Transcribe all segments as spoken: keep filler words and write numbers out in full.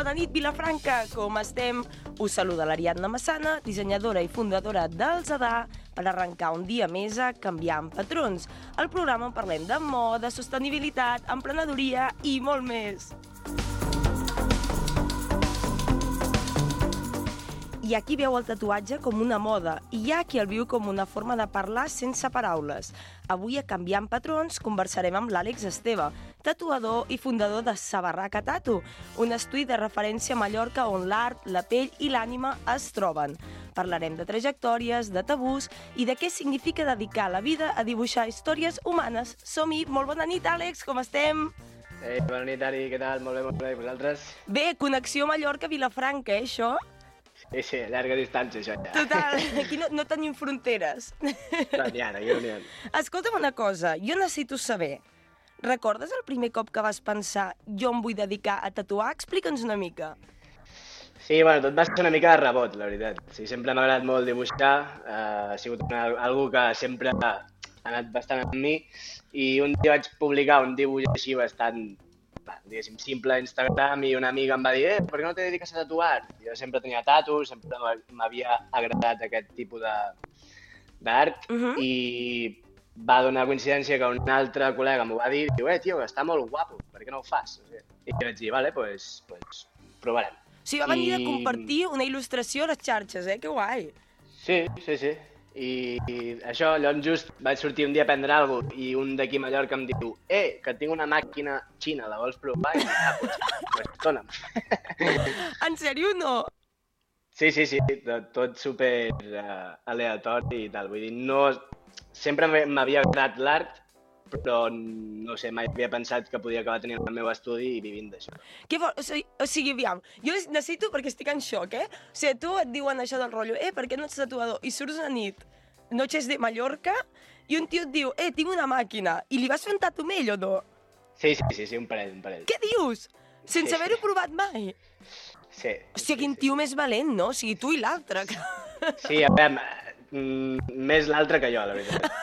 bona nit, Vilafranca, com estem? Us saluda l'Ariadna Massana, dissenyadora i fundadora del Zadar, per arrencar un dia més a Canviant Patrons, el programa on parlem de moda, sostenibilitat, emprenedoria i molt més. Hi ha qui veu el tatuatge com una moda i hi ha qui el viu com una forma de parlar sense paraules. Avui a Canviant Patrons conversarem amb l'Àlex Esteve, tatuador i fundador de Sabarraca Tatu, un estudi de referència a Mallorca on l'art, la pell i l'ànima es troben. Parlarem de trajectòries, de tabús i de què significa dedicar la vida a dibuixar històries humanes. Som-hi! Molt bona nit, Àlex, com estem? Ei, bona nit, Ari, què tal? Molt bé, molt bé, i vosaltres? Bé, connexió Mallorca-Vilafranca, eh, això? Sí, sí, llarga distància, això ja. Total, aquí no, no tenim fronteres. No n'hi ha, aquí no n'hi ha. Escolta'm una cosa, jo necessito saber, recordes el primer cop que vas pensar jo em vull dedicar a tatuar? Explica'ns una mica. Sí, bueno, tot va ser una mica de rebot, la veritat. Sí, sempre m'ha agradat molt dibuixar, eh, ha sigut una, algo que sempre ha anat bastant amb mi, i un dia vaig publicar un dibuix així bastant, diguéssim, simple a Instagram, i una amiga em va dir, eh, per què no te dediques a tatuar? Jo sempre tenia tatus, sempre m'havia agradat aquest tipus d'art, uh -huh. i va donar coincidència que un altre col·lega m'ho va dir, i diu, eh, tio, està molt guapo, per què no ho fas? I jo vaig dir, vale, doncs pues, pues, provarem. O sigui, va venir I... a compartir una il·lustració a les xarxes, eh? Que guai! Sí, sí, sí. I, i això, llavors just vaig sortir un dia a prendre alguna cosa i un d'aquí a Mallorca em diu, eh, que tinc una màquina xina, la vols provar? I ah, pues, pues dona'm. En sèrio, no? Sí, sí, sí, tot, tot super uh, aleatori i tal, vull dir, no... Sempre m'havia agradat l'art, però no sé, mai havia pensat que podia acabar tenint el meu estudi i vivint d'això. Què vol? O sigui, o sigui, aviam, jo necessito, perquè estic en xoc, eh? O sigui, tu et diuen això del rotllo, eh, per què no ets tatuador? I surts una nit, Noches de Mallorca, i un tio et diu, eh, tinc una màquina, i li vas fer un tatu amb ell o no? Sí, sí, sí, sí, un parell, un parell. Què dius? Sense sí, haver-ho sí. provat mai? Sí. O sigui, quin sí, tio sí. més valent, no? O sigui, tu i l'altre. Sí, a veure, mm, més l'altre que jo, la veritat.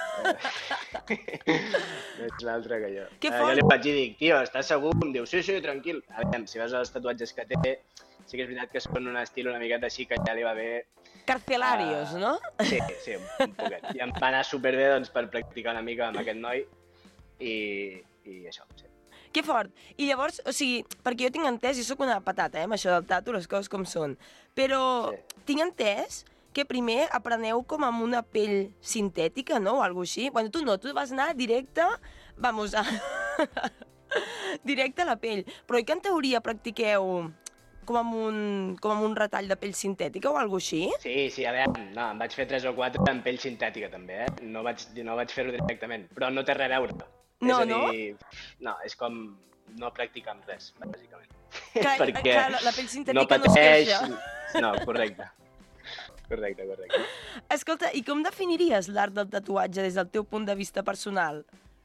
Més l'altre que jo. Què uh, fort? Jo li vaig dir, dic, tio, estàs segur? Em diu, sí, sí, tranquil. A veure, si veus els tatuatges que té, sí que és veritat que són un estil una miqueta així que ja li va bé... Carcelarios, uh, no? Sí, sí, un, un poquet. I em va anar superbé doncs, per practicar una mica amb aquest noi i, i això, sí. Que fort. I llavors, o sigui, perquè jo tinc entès, jo sóc una patata, eh, amb això del tatu, les coses com són, però Sí. tinc entès que primer apreneu com amb una pell sintètica, no?, o alguna cosa així. Bueno, tu no, tu vas anar directe, vamos, a... directe a la pell. Però oi que en teoria practiqueu com amb un, com amb un retall de pell sintètica o alguna cosa així? Sí, sí, a veure, no, em vaig fer tres o quatre en pell sintètica també, eh? No vaig, no vaig fer-ho directament, però no té res a veure. No, és a dir, no? No, és com no practicar amb res, bàsicament. Clar, Perquè clar, la, la pell sintètica no no, pateix... es queixa. No, correcte. Correcte, correcte. Escolta, i com definiries l'art del tatuatge des del teu punt de vista personal?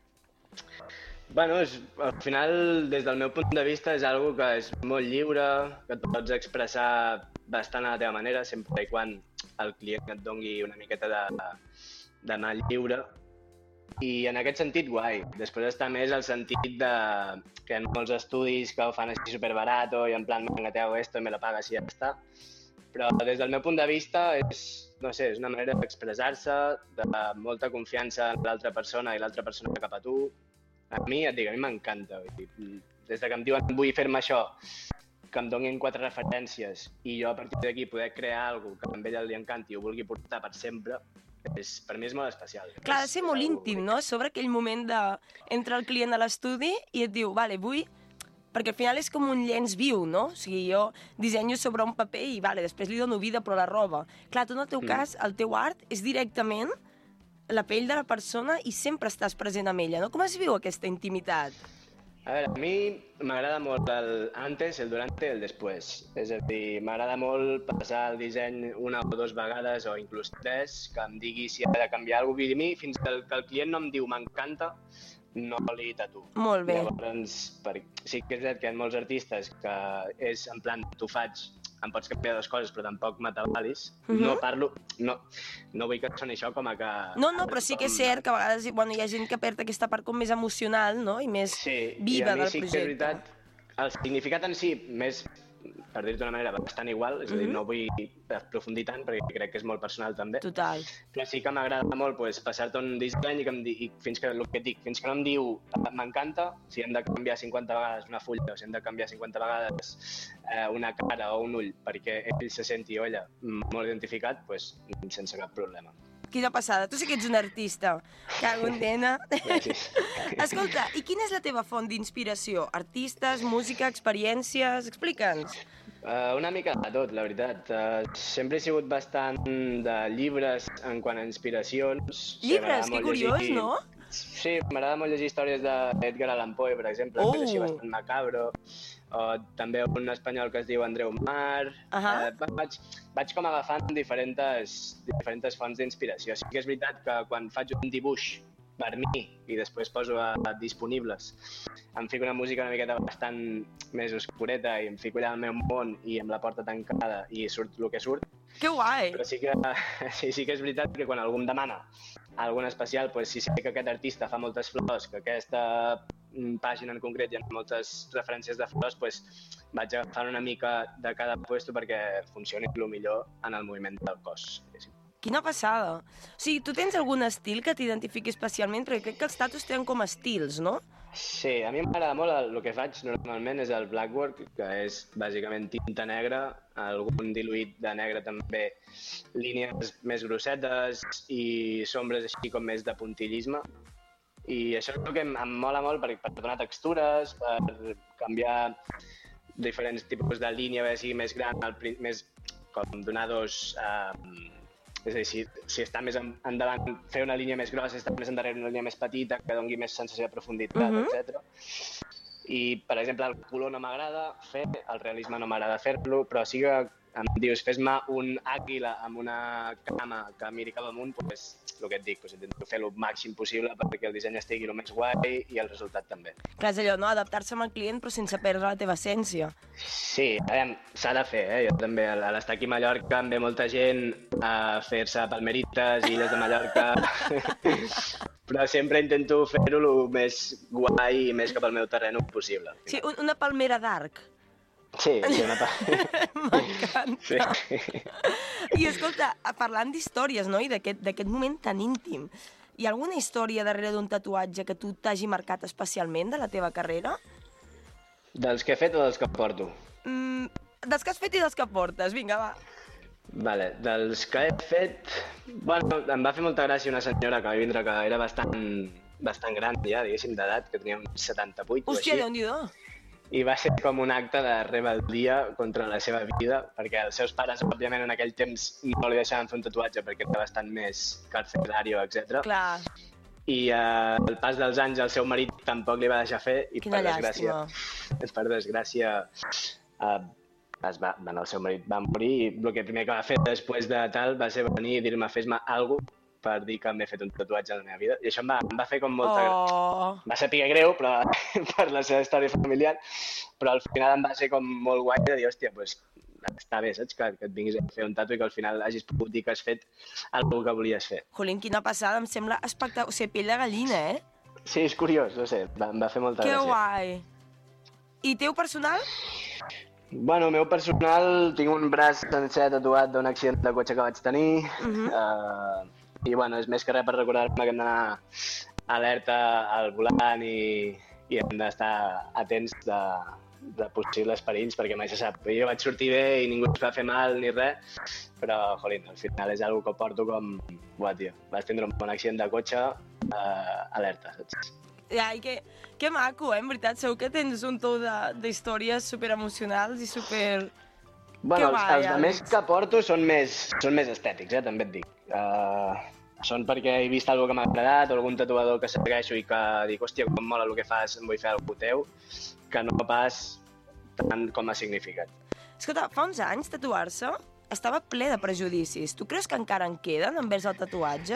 Bueno, és, al final, des del meu punt de vista, és algo que és molt lliure, que et pots expressar bastant a la teva manera, sempre i quan el client et doni una miqueta d'anar lliure. I en aquest sentit, guai. Després està més el sentit de que hi ha molts estudis que ho fan així superbarato i en plan, venga, te hago esto, me lo pagas i ja està. Però des del meu punt de vista és, no sé, és una manera d'expressar-se, de molta confiança en l'altra persona i l'altra persona cap a tu. A mi, et dic, a mi m'encanta. Des de que em diuen vull fer-me això, que em donin quatre referències i jo a partir d'aquí poder crear alguna cosa que a ell li encanti i ho vulgui portar per sempre, és, per mi és molt especial. Clar, ha de ser molt íntim, no? Sobre aquell moment de... Entra el client a l'estudi i et diu, vale, vull... Perquè al final és com un llenç viu, no? O sigui, jo dissenyo sobre un paper i, vale, després li dono vida, però la roba. Clar, tu en el teu mm. cas, el teu art és directament la pell de la persona i sempre estàs present amb ella, no? Com es viu aquesta intimitat? A veure, a mi m'agrada molt el antes, el durante i el després. És a dir, m'agrada molt passar el disseny una o dues vegades o inclús tres, que em digui si ha de canviar alguna cosa. A mi, fins que el, que el client no em diu m'encanta, no li tatuo. Molt bé. Llavors, per... sí que és veritat que hi ha molts artistes que és en plan, t'ho faig, em pots canviar dues coses, però tampoc m'atabalis. Uh -huh. No parlo... No, no vull que soni això com a que... No, no, però sí que és cert que a vegades bueno, hi ha gent que perd aquesta part com més emocional, no? I més sí, viva del projecte. Sí, i a mi sí que és veritat, el significat en si, més per dir-ho d'una manera, bastant igual, és a dir, no vull aprofundir tant perquè crec que és molt personal també. Total. Però sí que m'agrada molt pues, passar-te un disseny i, que em di... i fins que, el que et dic, fins que no em diu m'encanta, si hem de canviar cinquanta vegades una fulla o si hem de canviar cinquanta vegades eh, una cara o un ull perquè ell se senti o ella molt identificat, pues, sense cap problema. Quina passada. Tu sí que ets un artista. Cago en nena. Gràcies. Escolta, i quina és la teva font d'inspiració? Artistes, música, experiències? Explica'ns. Uh, una mica de tot, la veritat. Uh, sempre he sigut bastant de llibres en quant a inspiracions. Llibres? Que curiós, llegir... no? Sí, m'agrada molt llegir històries d'Edgar Allan Poe, per exemple, oh. que és així bastant macabro. O també un espanyol que es diu Andreu Mar. Uh -huh. eh, vaig, vaig com agafant diferents, diferents fonts d'inspiració. Sí que és veritat que quan faig un dibuix per mi i després poso a, a disponibles, em fico una música una miqueta bastant més oscureta i em fico allà al meu món i amb la porta tancada i surt el que surt. Que guai! Però sí que, sí, sí que és veritat que quan algú em demana algun especial, pues, si sé que aquest artista fa moltes flors, que aquesta pàgina en concret hi ha moltes referències de flors, pues, vaig agafant una mica de cada puesto perquè funcioni el millor en el moviment del cos. Quina passada! O sigui, tu tens algun estil que t'identifiqui especialment? Perquè crec que els tatus tenen com estils, no? Sí, a mi m'agrada molt el, el que faig normalment és el blackwork, que és bàsicament tinta negra, algun diluït de negre també, línies més grossetes i sombres així com més de puntillisme. I això és el que em, em mola molt per, per donar textures, per canviar diferents tipus de línia, a veure si més gran, el, més, com donar dos... Uh, és a dir, si, si està més endavant, fer una línia més grossa, si està més endarrere una línia més petita, que doni més sensació de profunditat, uh -huh. etcètera. I, per exemple, el color no m'agrada fer, el realisme no m'agrada fer-lo, però sí que em dius, fes-me un àguila amb una cama que miri cap amunt, doncs, el que et dic, doncs, intento fer-lo el màxim possible perquè el disseny estigui el més guai i el resultat també. Clar, és allò, no? Adaptar-se al client però sense perdre la teva essència. Sí, s'ha de fer, eh? Jo també, a l'estar aquí a Mallorca em ve molta gent a fer-se palmerites, illes de Mallorca, però sempre intento fer-ho el més guai i més cap al meu terreny possible. Sí, una palmera d'arc. Sí, sí, una palmera. M'encanta. Sí. I escolta, parlant d'històries, no?, i d'aquest moment tan íntim, hi ha alguna història darrere d'un tatuatge que tu t'hagi marcat especialment de la teva carrera? Dels que he fet o dels que porto? Mm, dels que has fet i dels que portes, vinga, va. Vale, dels que he fet... Bueno, em va fer molta gràcia una senyora que va vindre que era bastant, bastant gran ja, diguéssim, d'edat, que tenia uns setanta-vuit o així. Hòstia, Déu-n'hi-do. I va ser com un acte de rebel·lia contra la seva vida, perquè els seus pares, òbviament, en aquell temps no li deixaven fer un tatuatge perquè era bastant més carcelario, etcètera. Clar. I eh, al pas dels anys el seu marit tampoc li va deixar fer i Quina per desgràcia, llàstima. per desgràcia eh, es va, bueno, el seu marit va morir i el que primer que va fer després de tal va ser venir i dir-me fes-me alguna cosa per dir que m'he fet un tatuatge a la meva vida. I això em va, em va fer com molta... Oh. Va ser pique greu, però per la seva història familiar, però al final em va ser com molt guai de dir, hòstia, doncs està bé, saps? Que, que et vinguis a fer un tatu i que al final hagis pogut dir que has fet alguna que volies fer. Jolín, quina passada, em sembla espectacular. O sigui, pell de gallina, eh? Sí, és curiós, no sé, va, em va fer molta que gràcia. Que guai. I teu personal? Bueno, el meu personal, tinc un braç sencer tatuat d'un accident de cotxe que vaig tenir. Uh -huh. uh, I bueno, és més que res per recordar-me que hem d'anar alerta al volant i, i hem d'estar atents de, de possibles perills, perquè mai se sap. Jo vaig sortir bé i ningú es va fer mal ni res, però, jolín, al final és una cosa que porto com... Buah, tio, vas tindre un bon accident de cotxe, uh, alerta, saps? Ai, que, que maco, eh? En veritat, segur que tens un tou d'històries superemocionals i super... Bueno, que els, guai, els de més que porto són més, són més estètics, eh? També et dic. Uh, són perquè he vist alguna que m'ha agradat o algun tatuador que segueixo i que dic, hòstia, com mola el que fas, em vull fer alguna teu, que no pas tant com ha significat. Escolta, fa uns anys tatuar-se estava ple de prejudicis. Tu creus que encara en queden envers el tatuatge?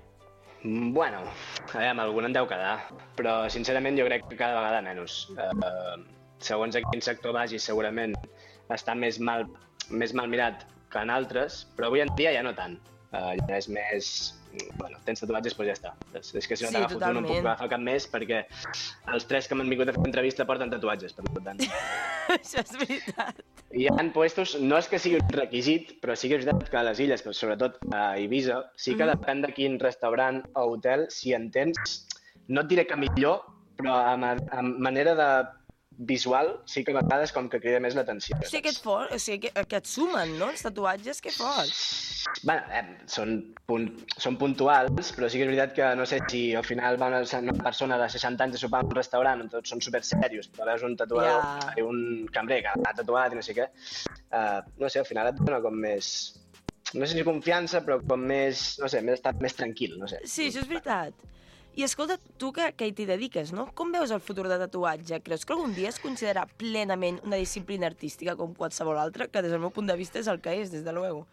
Bueno, a veure, algun en deu quedar, però sincerament jo crec que cada vegada menys. Uh, segons a quin sector vagis, segurament està més mal, més mal mirat que en altres, però avui en dia ja no tant. Uh, ja és més... Bueno, tens tatuatges, doncs ja està. És, és que si no Sí, t'agafo tu no em puc totalment. agafar cap més perquè els tres que m'han vingut a fer entrevista porten tatuatges, per tant. Això és veritat. Hi ha puestos, no és que sigui un requisit, però sí que és veritat que a les illes, però sobretot a Eivissa, sí que Mhm. depèn de quin restaurant o hotel, si en tens, no et diré que millor, però a, ma a manera de visual sí que a vegades com que crida més l'atenció. O sigui, que et, for, o sigui, que, que et sumen, no?, els tatuatges, que fort. Bé, eh, són, punt, són puntuals, però sí que és veritat que no sé si al final va una, una persona de seixanta anys a sopar a un restaurant on tots són super serios, però veus un tatuador, Ja. yeah. un cambrer que ha tatuat i no sé què, uh, no sé, al final et dona com més, no sé si confiança, però com més, no sé, més estat més tranquil, no sé. Sí, això és veritat. I escolta, tu que, que t'hi dediques, no? Com veus el futur de tatuatge? Creus que algun dia es considerarà plenament una disciplina artística com qualsevol altra? Que des del meu punt de vista és el que és, des de luego.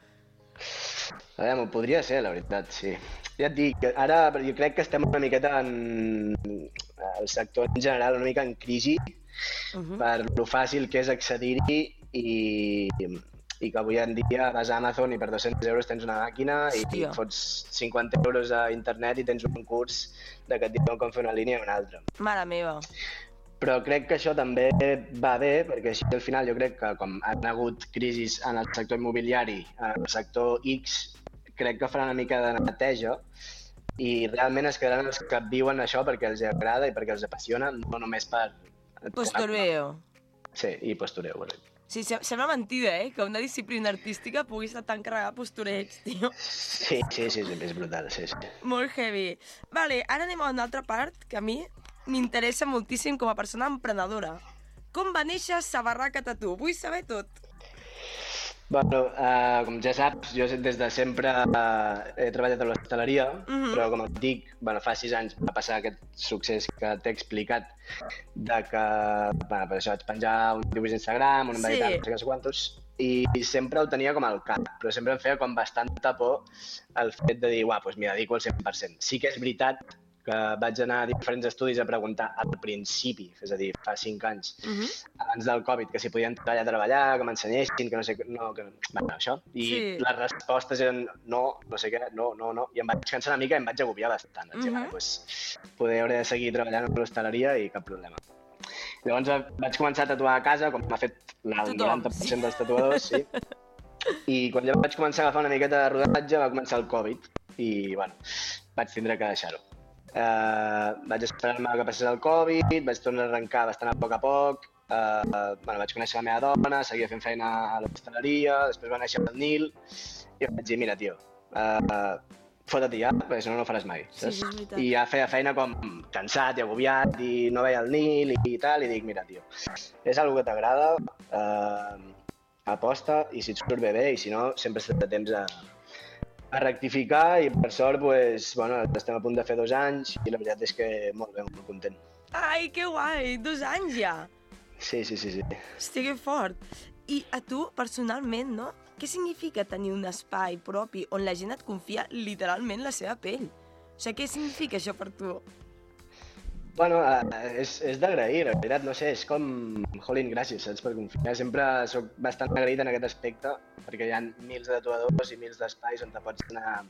A veure, m'ho podria ser, la veritat, sí. Ja et dic, ara jo crec que estem una miqueta en... el sector en general una mica en crisi Uh -huh. per lo fàcil que és accedir-hi i, i que avui en dia vas a Amazon i per dos-cents euros tens una màquina i Hòstia. et fots cinquanta euros a internet i tens un curs de que et diuen com fer una línia i una altra. Mare meva. Però crec que això també va bé, perquè així al final jo crec que com han hagut crisis en el sector immobiliari, en el sector X, crec que farà una mica de neteja i realment es quedaran els que viuen això perquè els agrada i perquè els apassiona, no només per... Postureo. Sí, i postureo, correcte. Sí, se- sembla mentida, eh? Que una disciplina artística pugui estar tan carregada de postureig, tio. Sí, sí, sí, sí, és brutal, sí, sí. Molt heavy. Vale, ara anem a una altra part que a mi m'interessa moltíssim com a persona emprenedora. Com va néixer Sabarraca Tattoo? Vull saber tot. Bueno, uh, com ja saps, jo des de sempre uh, he treballat a l'hostaleria, Mhm. però com et dic, bueno, fa sis anys va passar aquest succés que t'he explicat de que, bueno, per això vaig penjar un dibuix d'Instagram, un Sí. sí. no sé què quantos, i, i sempre ho tenia com al cap, però sempre em feia com bastanta por el fet de dir, uah, doncs m'hi dedico al cent per cent. Sí que és veritat que vaig anar a diferents estudis a preguntar al principi, és a dir, fa cinc anys, Uh -huh. abans del Covid, que si podien treballar a treballar, que m'ensenyessin, que no sé què, no, que... Bueno, això. I Sí. les respostes eren no, no sé què, no, no, no. I em vaig cansar una mica i em vaig agobiar bastant. Vaig dir, Mhm. vale, doncs, poder hauré de seguir treballant a l'hostaleria i cap problema. Llavors eh, vaig començar a tatuar a casa, com m'ha fet el Tothom, noranta per cent dels tatuadors, sí. I quan ja vaig començar a agafar una miqueta de rodatge va començar el Covid i, bueno, vaig tindre que deixar-ho. Uh, vaig esperar-me que passés el Covid, vaig tornar a arrencar bastant a poc a poc, uh, uh, bueno, vaig conèixer la meva dona, seguia fent feina a l'hostaleria, després va néixer el Nil i vaig dir, mira, tio, uh, fota-t'hi ja, perquè si no, no ho faràs mai, Sí, saps? sí, és veritat. I ja feia feina com cansat i agobiat i no veia el Nil i tal, i dic, mira, tio, és algo que t'agrada, uh, aposta i si et surt bé, bé, i si no, sempre estàs de temps a, a rectificar i per sort, pues, bueno, estem a punt de fer dos anys i la veritat és que molt bé, molt content. Ai, que guai! Dos anys ja! Sí, sí, sí, sí. Hosti, que fort! I a tu, personalment, no? Què significa tenir un espai propi on la gent et confia literalment la seva pell? O sigui, què significa això per tu? Bueno, eh, és, és d'agrair, la veritat, no sé, és com... Jolín, gràcies, saps, per confiar. Sempre sóc bastant agraït en aquest aspecte, perquè hi ha mils de tatuadors i mils d'espais on te pots anar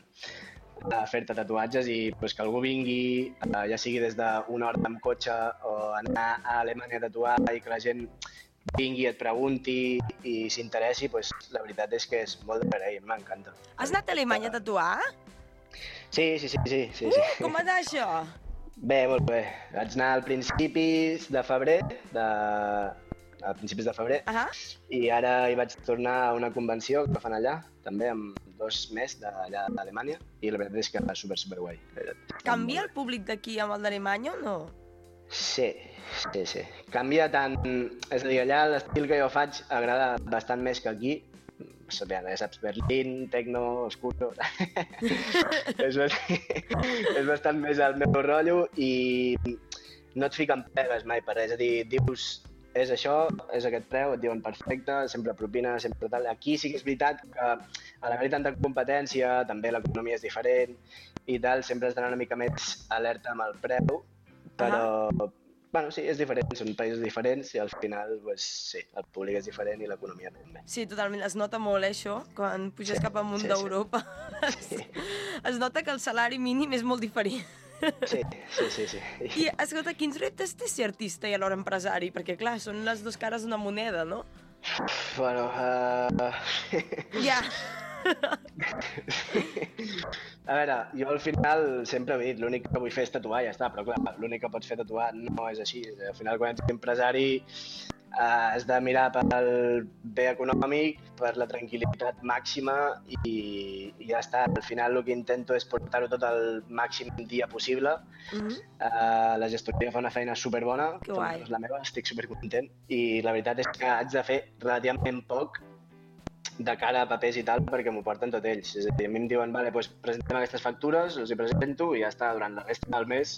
a fer-te tatuatges i pues, que algú vingui, eh, ja sigui des d'una hora amb cotxe o anar a Alemanya a tatuar i que la gent vingui, et pregunti i s'interessi, pues, la veritat és que és molt d'agrair, m'encanta. Has anat a Alemanya a tatuar? Sí, sí, sí, sí, sí, Uh, sí. com va anar això? Bé, molt bé. Vaig anar al principis de febrer, de... a principis de febrer, Ahà. i ara hi vaig tornar a una convenció que fan allà, també amb dos més d'allà d'Alemanya, i la veritat és que va super, super guai. la veritat. Canvia el públic d'aquí amb el d'Alemanya o no? Sí, sí, sí. Canvia tant... És a dir, allà l'estil que jo faig agrada bastant més que aquí. Ja saps, Berlín, tecno, oscuro... és, bastant, és bastant més el meu rotllo i no et fiquen pegues mai per res. És a dir, dius, és això, és aquest preu, et diuen perfecte, sempre propina, sempre tal. Aquí sí que és veritat que a l'haver tanta competència, també l'economia és diferent i tal, sempre has d'anar una mica més alerta amb el preu, però, Bueno, sí, és diferent, són països diferents i al final, pues, sí, el públic és diferent i l'economia també. Sí, totalment, es nota molt, eh, això, quan puges Sí, cap amunt sí, sí. d'Europa. Sí. Es nota que el salari mínim és molt diferent. Sí, sí, sí, sí. I, escolta, quins reptes té ser artista i alhora empresari? Perquè, clar, són les dues cares d'una moneda, no? Bueno, uh... Ja. A veure, jo al final sempre he dit, l'únic que vull fer és tatuar i ja està, però clar, l'únic que pots fer tatuar no és així. Al final, quan ets empresari, eh, has de mirar pel bé econòmic, per la tranquil·litat màxima i, i ja està. Al final el que intento és portar-ho tot el màxim dia possible. Mhm. Uh, la gestoria fa una feina superbona, Que guai. és la meva, estic supercontent i la veritat és que haig de fer relativament poc de cara a papers i tal, perquè m'ho porten tot ells. És a dir, a mi em diuen, vale, doncs presentem aquestes factures, els hi presento i ja està, durant la resta del mes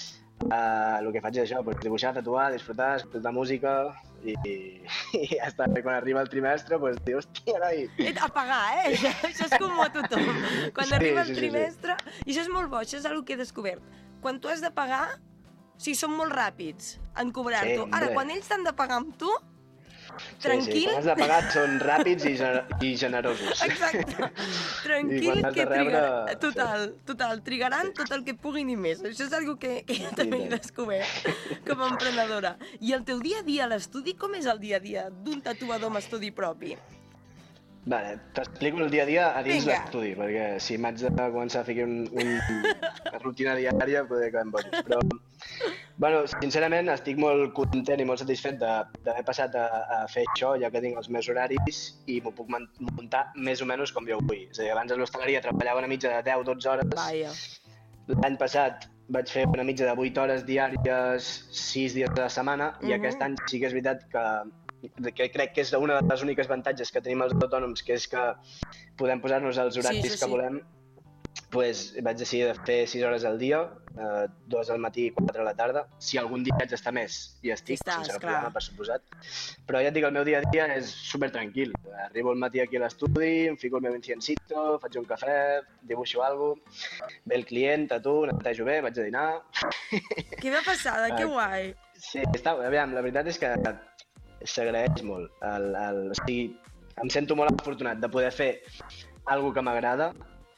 uh, el que faig és això, doncs, dibuixar, tatuar, disfrutar, escoltar música i, i ja està. I quan arriba el trimestre, doncs dius, hòstia, noi! A pagar, eh? Això, això és com a tothom. Quan Sí, arriba el sí, sí, sí. trimestre... I això és molt bo, això és una que he descobert. Quan tu has de pagar, o sigui, són molt ràpids en cobrar-t'ho. Sí, Ara, hombre. quan ells t'han de pagar amb tu, Sí, tranquil... sí, quan has de pagar són ràpids i, gener i generosos. Exacte. Tranquil, I quan has de que rebre, trigaran... sí. Total, total. Trigaran tot el que puguin i més. Això és una que, que jo també he tant. descobert com a emprenedora. I el teu dia a dia a l'estudi, com és el dia a dia d'un tatuador amb estudi propi? Vale, t'explico el dia a dia a dins Vinga. l'estudi, perquè si m'haig de començar a fer un, un, una rutina diària podria acabar amb bojos. Però, bueno, sincerament estic molt content i molt satisfet de- d'haver passat a, a fer això, ja que tinc els meus horaris i m'ho puc man- muntar més o menys com jo vull. És a dir, abans a l'hostaleria treballava una mitja de deu a dotze hores. Vaja. L'any passat vaig fer una mitja de vuit hores diàries, sis dies a la setmana, i Mhm. aquest any sí que és veritat que, que crec que és una de les úniques avantatges que tenim els autònoms, que és que podem posar-nos els horaris Sí, sí, que sí. volem. Pues vaig decidir de fer sis hores al dia, eh, dues al matí i quatre a la tarda. Si algun dia haig d'estar més, hi estic, Hi estàs, sense cap clar. problema, per suposat. Però ja et dic, el meu dia a dia és super tranquil. Arribo al matí aquí a l'estudi, em fico el meu inciencito, faig un cafè, dibuixo alguna cosa, ve el client, tatu, netejo bé, vaig a dinar. Quina passada, que Ah. guai. Sí, està, aviam, la veritat és que s'agraeix molt. El, el, o sigui, em sento molt afortunat de poder fer alguna que m'agrada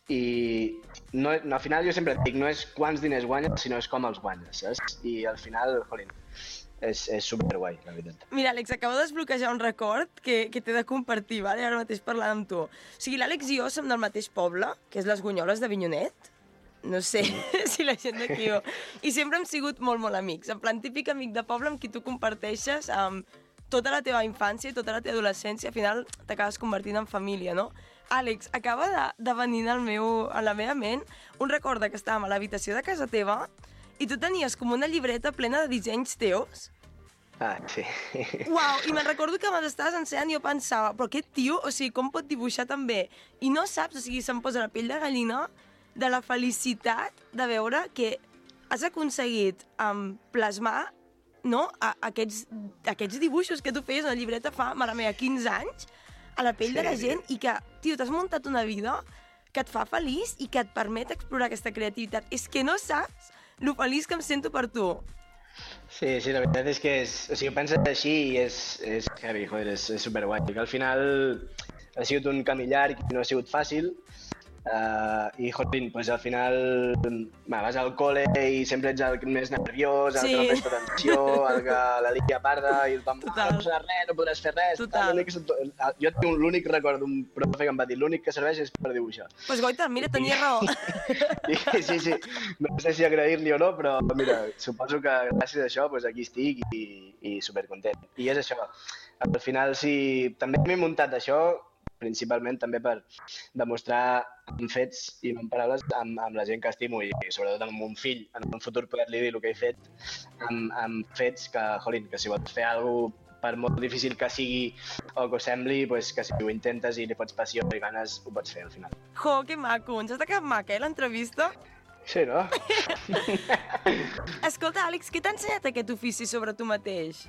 i no, no, al final jo sempre et dic, no és quants diners guanyes, sinó és com els guanyes, saps? I al final, jolín, és, és superguai, la veritat. Mira, Àlex, acabo de desbloquejar un record que, que t'he de compartir, vale? Ara mateix parlant amb tu. O sigui, l'Àlex i jo som del mateix poble, que és les Gunyoles de Vinyonet. No sé si la gent d'aquí ho... I sempre hem sigut molt, molt amics. En plan, típic amic de poble amb qui tu comparteixes amb tota la teva infància i tota la teva adolescència. Al final t'acabes convertint en família, no? Àlex, acaba de, de venir al meu, a la meva ment un record que estàvem a l'habitació de casa teva i tu tenies com una llibreta plena de dissenys teus. Ah, sí. Uau, i me'n recordo que me l'estaves ensenyant i jo pensava, però aquest tio, o sigui, com pot dibuixar tan bé? I no saps, o sigui, se'm posa la pell de gallina de la felicitat de veure que has aconseguit um, plasmar, no?, a, aquests, aquests dibuixos que tu feies a la llibreta fa, mare meva, quinze anys, a la pell Sí. de la gent, i que, tio, t'has muntat una vida que et fa feliç i que et permet explorar aquesta creativitat. És que no saps lo feliç que em sento per tu. Sí, sí, la veritat és que és, o sigui, ho penses així i és, és heavy, joder, és, és superguai. Que al final ha sigut un camí llarg i no ha sigut fàcil. Uh, I, joder, pues al final va, vas al col·le i sempre ets el més nerviós, el Sí. que no presta atenció, el que la lia parda i el pam, ah, Total. no passarà res, no podràs fer res. Total. L'únic que- Jo tinc l'únic record d'un profe que em va dir l'únic que serveix és per dibuixar. Doncs pues, Goita, mira, tenia raó. I, sí, sí, no sé si agrair-li o no, però mira, suposo que gràcies a això pues, aquí estic i, i supercontent. I és això, al final sí, també m'he muntat això, principalment també per demostrar amb fets i no amb paraules amb, amb la gent que estimo i sobretot amb un fill, en un futur poder-li dir el que he fet, amb, amb fets que, jolín, que si vols fer alguna cosa per molt difícil que sigui o que ho sembli, pues, que si ho intentes i li fots passió i ganes, ho pots fer al final. Jo, que maco, ens has quedat maca, eh, l'entrevista? Sí, no? Escolta, Àlex, què t'ha ensenyat aquest ofici sobre tu mateix?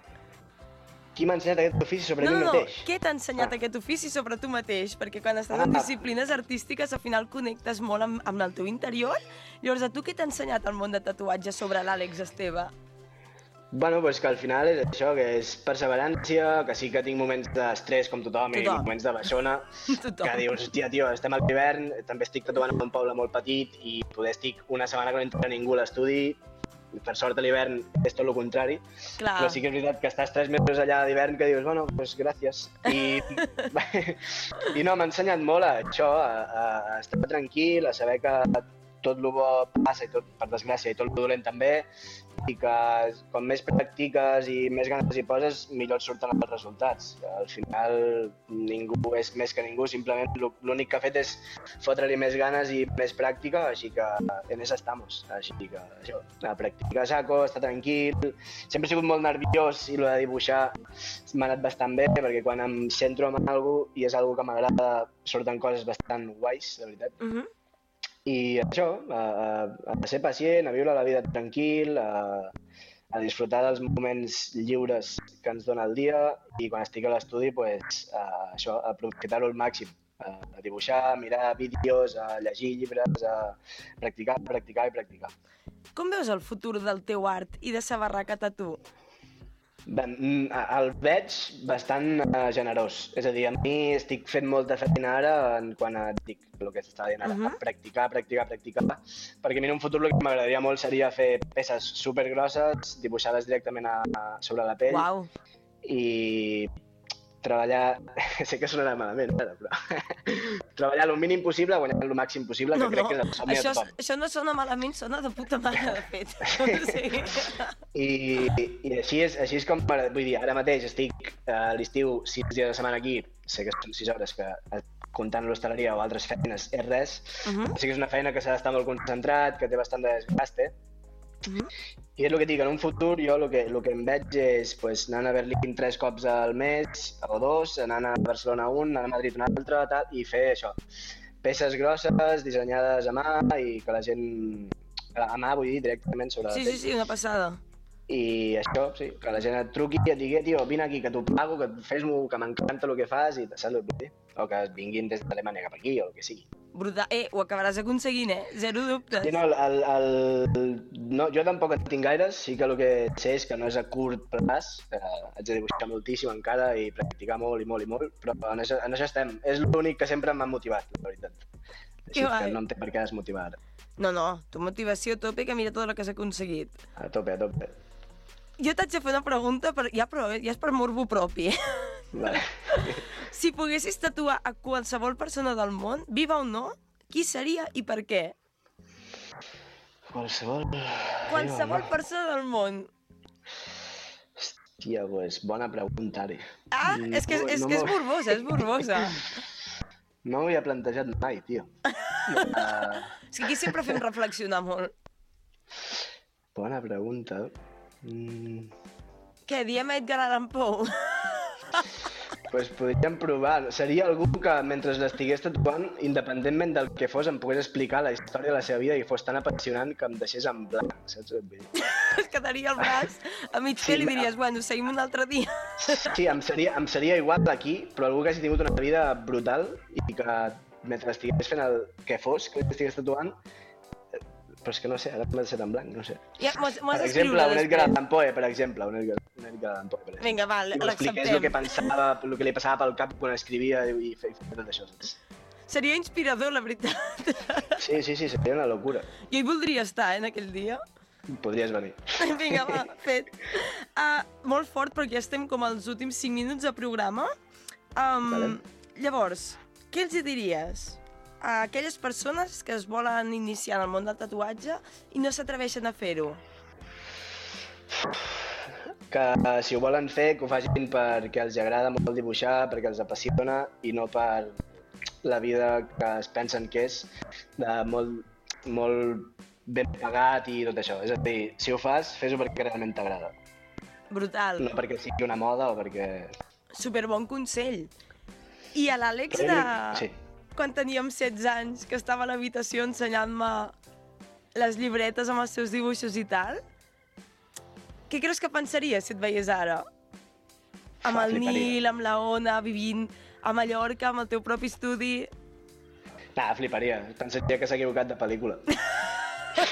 Qui m'ha ensenyat aquest ofici sobre no, mi no, no, mateix? què t'ha ensenyat Ah. aquest ofici sobre tu mateix? Perquè quan estàs en Ah. disciplines artístiques al final connectes molt amb, amb el teu interior. Llavors, a tu què t'ha ensenyat el món de tatuatge sobre l'Àlex Esteve? Bueno, pues que al final és això, que és perseverància, que sí que tinc moments d'estrès com tothom, tothom. i moments de baixona, que dius, hòstia, tio, estem a l'hivern, també estic tatuant en un poble molt petit i poder estic una setmana que no entra ningú a l'estudi, per sort a l'hivern és tot el contrari, Clar. Però sí que és veritat que estàs tres mesos allà d'hivern que dius, bueno, doncs pues gràcies. I, i no, m'ha ensenyat molt a això, a, a estar tranquil, a saber que tot el bo passa, i tot, per desgràcia, i tot el dolent també, i que com més practiques i més ganes hi poses, millor et surten els resultats. Al final ningú és més que ningú, simplement l'únic que ha fet és fotre-li més ganes i més pràctica, així que en eso estamos. Així que això, a practicar a saco, estar tranquil. Sempre he sigut molt nerviós i el de dibuixar m'ha anat bastant bé, perquè quan em centro en alguna cosa i és alguna que m'agrada, surten coses bastant guais, de veritat. Uh-huh. I això, a, a, a ser pacient, a viure la vida tranquil, a, a disfrutar dels moments lliures que ens dona el dia i quan estic a l'estudi, pues, a, això, a aprofitar-ho al màxim. A, a dibuixar, a mirar vídeos, a llegir llibres, a practicar, practicar i practicar. Com veus el futur del teu art i de Sabarraca Tattoo? Bé, el veig bastant uh, generós. És a dir, a mi estic fent molta feina ara en quan a, dic el que s'està dient ara, uh -huh. a practicar, practicar, practicar, perquè a mi en un futur el que m'agradaria molt seria fer peces supergrosses, dibuixades directament a, a, sobre la pell. Uau. I treballar, sé que sonarà malament ara, però treballar el mínim possible, guanyar el màxim possible, no, que crec no. que és el somni això, de tothom. Això no sona malament, sona de puta mare, de fet. Sí. I, i així, és, així és com, vull dir, ara mateix estic a l'estiu sis dies de setmana aquí, sé que són sis hores, que comptant l'hostaleria o altres feines és res, uh -huh. sí que és una feina que s'ha d'estar molt concentrat, que té bastant de desgaste, uh -huh. I és el que dic, en un futur jo el que, el que em veig és pues, anant a Berlín tres cops al mes o dos, anant a Barcelona un, anant a Madrid un altre, tal, i fer això. Peces grosses, dissenyades a mà i que la gent... a mà, vull dir, directament sobre sí, la pell. Sí, sí, una passada. I això, sí, que la gent et truqui i et digui, tio, vine aquí, que t'ho pago, que fes-m'ho, que m'encanta el que fas, i saps el que vull dir? O que vinguin des d'Alemanya cap aquí, o el que sigui. Brutal. Eh, ho acabaràs aconseguint, eh? Zero dubtes. Sí, no, el, el, el... no, jo tampoc en tinc gaires, sí que el que sé és que no és a curt plaç, eh, haig de dibuixar moltíssim encara i practicar molt i molt i molt, però en això, en això estem. És l'únic que sempre m'ha motivat, la veritat. Així que, que no em té per què desmotivar ara. No, no, tu motivació a tope, que mira tot el que has aconseguit. A tope, a tope. Jo t'haig de fer una pregunta, per... ja, però, ja és per morbo propi. Vale. Si poguessis tatuar a qualsevol persona del món, viva o no, qui seria i per què? Qualsevol... Qualsevol no. persona del món. Hòstia, pues, bona pregunta, Ari. Ah, mm, és que, és, no que és morbosa, és morbosa. No m'ho havia plantejat mai, tio. Uh... És que aquí sempre fem reflexionar molt. Bona pregunta. Mm. Què, diem Edgar Allan Poe? Pues podríem provar. Seria algú que mentre l'estigués tatuant, independentment del que fos, em pogués explicar la història de la seva vida i fos tan apassionant que em deixés en blanc, saps? Es quedaria el braç a mig fer i li diries, bueno, seguim un altre dia. Sí, em seria, em seria igual aquí, però algú que hagi tingut una vida brutal i que mentre estigués fent el que fos, que estigués tatuant, però és que no sé, ara m'ha deixat en blanc, no sé. Ja, m'ho has per exemple, un Edgar Allan Poe, per exemple, un Edgar, un Edgar Allan Poe, per exemple. Vinga, va, l'acceptem. M'expliqués el que pensava, el que li passava pel cap quan escrivia i feia tot això, saps? Seria inspirador, la veritat. Sí, sí, sí, seria una locura. Jo hi voldria estar, eh, en aquell dia. Podries venir. Vinga, va, fet. Uh, molt fort, perquè ja estem com als últims cinc minuts de programa. Um, vale. Llavors, què els diries a aquelles persones que es volen iniciar en el món del tatuatge i no s'atreveixen a fer-ho? Que si ho volen fer, que ho facin perquè els agrada molt dibuixar, perquè els apassiona i no per la vida que es pensen que és, de molt, molt ben pagat i tot això. És a dir, si ho fas, fes-ho perquè realment t'agrada. Brutal. No perquè sigui una moda o perquè... Superbon consell. I a l'Àlex de... Sí. Quan teníem setze anys, que estava a l'habitació ensenyant-me les llibretes amb els seus dibuixos i tal, què creus que pensaria si et veiés ara? Amb el Nil, amb la Ona, vivint a Mallorca, amb el teu propi estudi... Nah, fliparia. Pensaria que s'ha equivocat de pel·lícula.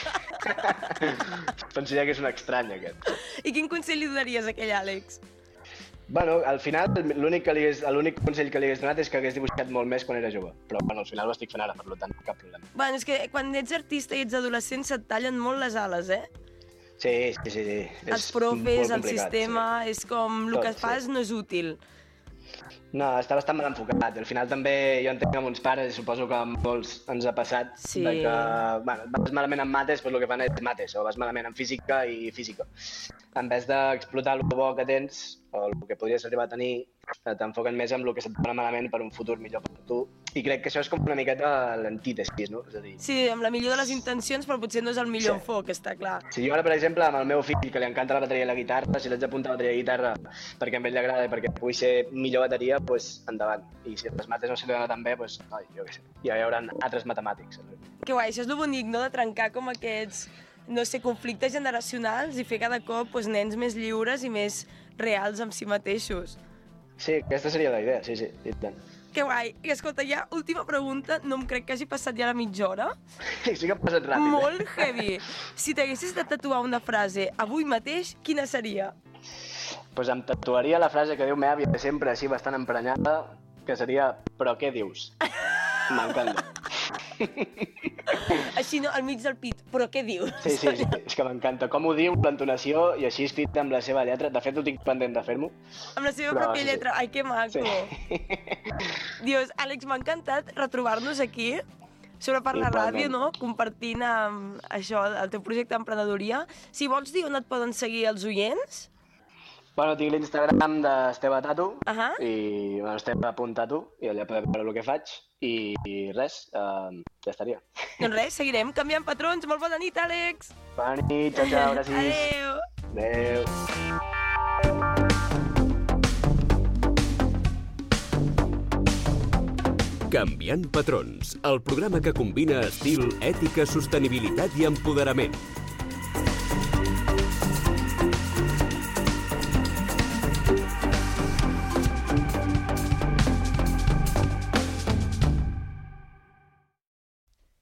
Pensaria que és un estrany, aquest. I quin consell li donaries a aquell Àlex? Bueno, al final, l'únic que li hagués, l'únic consell que li hagués donat és que hagués dibuixat molt més quan era jove. Però, bueno, al final ho estic fent ara, per tant, cap problema. Bueno, és que quan ets artista i ets adolescent se't tallen molt les ales, eh? Sí, sí, sí. sí. Els profes, el sistema, sí. És com el Tot, que fas sí. no és útil. No, està bastant mal enfocat. Al final també jo entenc amb uns pares i suposo que a molts ens ha passat Sí. de que, bueno, vas malament en mates, doncs el que fan és mates, o vas malament en física i física. En vez d'explotar el bo que tens, o el que podries arribar a tenir, t'enfoquen més en el que se't dona malament per un futur millor per tu. I crec que això és com una miqueta l'antítesis, no? És a dir, Sí, amb la millor de les intencions, però potser no és el millor Sí. enfoc, està clar. si jo ara, per exemple, amb el meu fill, que li encanta la bateria i la guitarra, si l'haig d'apuntar a la bateria i guitarra perquè a ell li agrada i perquè pugui ser millor bateria, doncs endavant. I si les mates no se li dona tan bé, doncs, ai, jo què sé, ja hi haurà altres matemàtics. Que guai, això és el bonic, no?, de trencar com aquests, no sé, conflictes generacionals i fer cada cop doncs, nens més lliures i més reals amb si mateixos. Sí, aquesta seria la idea, sí, sí, i tant. Que guai. I escolta, ja, última pregunta, no em crec que hagi passat ja la mitja hora. Sí que ha passat ràpid. Molt Eh? heavy. Si t'haguessis de tatuar una frase avui mateix, quina seria? Pues em tatuaria la frase que diu meva àvia sempre, així bastant emprenyada, que seria, però què dius? M'encanta. Així, no, al mig del pit. Però què dius? Sí, sí, sí, és que m'encanta. Com ho diu, l'entonació, i així escrit amb la seva lletra. De fet, ho tinc pendent de fer-m'ho. Amb la seva Però, pròpia sí. lletra. Ai, que maco. Sí. Dios, Àlex, m'ha encantat retrobar-nos aquí sobre per la Igualment. ràdio, no? Compartint um, això, el teu projecte d'emprenedoria. Si vols dir on et poden seguir els oients? Bueno, tinc l'Instagram d'Esteve Tatu, Ahà. i bueno, esteve.tatu, i allà podeu veure el que faig, i, i res, uh, ja estaria. Doncs res, seguirem canviant patrons. Molt bona nit, Àlex. Bona nit, xau, xau, gràcies. Adéu. Adéu. Canviant patrons, el programa que combina estil, ètica, sostenibilitat i empoderament.